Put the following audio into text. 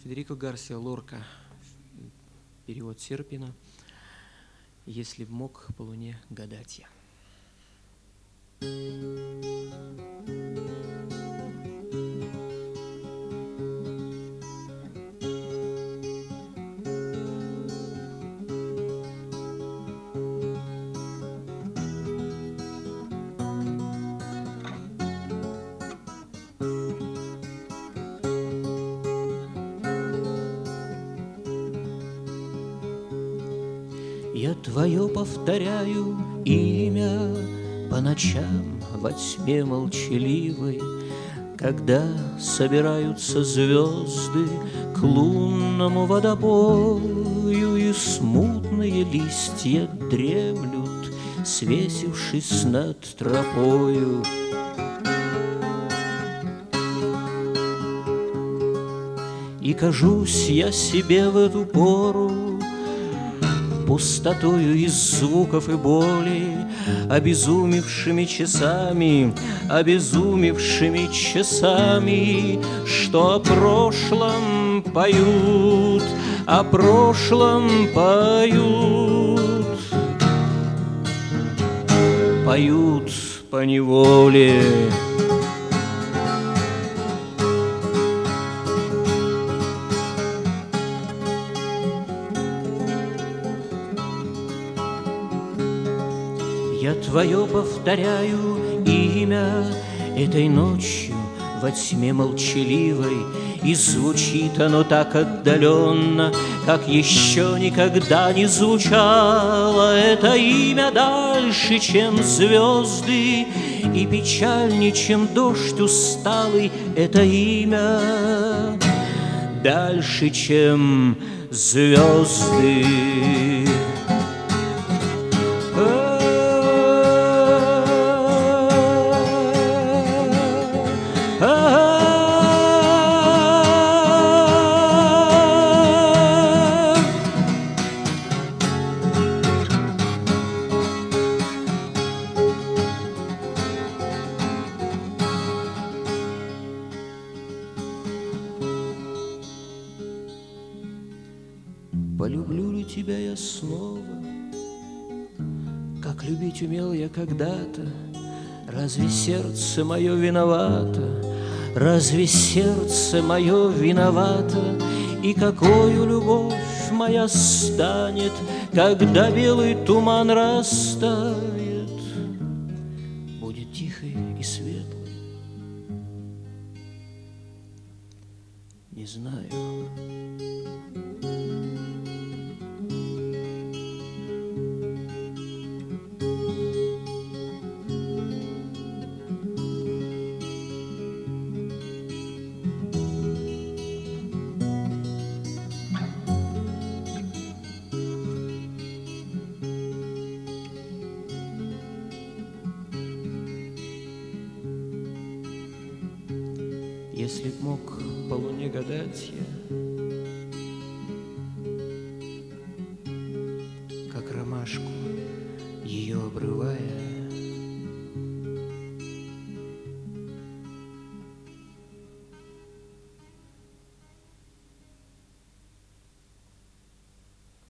Федерико Гарсиа Лорка, перевод Серпина. «Если б мог по луне гадать я». Я твое повторяю имя по ночам во тьме молчаливой, когда собираются звезды к лунному водопою, и смутные листья дремлют, свесившись над тропою. И кажусь я себе в эту пору пустотою из звуков и боли, обезумевшими часами, что о прошлом поют, о прошлом поют, поют поневоле. Я твое повторяю имя этой ночью во тьме молчаливой, и звучит оно так отдаленно, как еще никогда не звучало это имя дальше, чем звезды, и печальнее, чем дождь усталый, это имя дальше, чем звезды. Полюблю ли тебя я снова, как любить умел я когда-то? Разве сердце мое виновато? Разве сердце мое виновато? И какою любовь моя станет, когда белый туман растает? Будет тихой и светлой, не знаю. Если б мог по луне гадать я, как ромашку ее обрывая,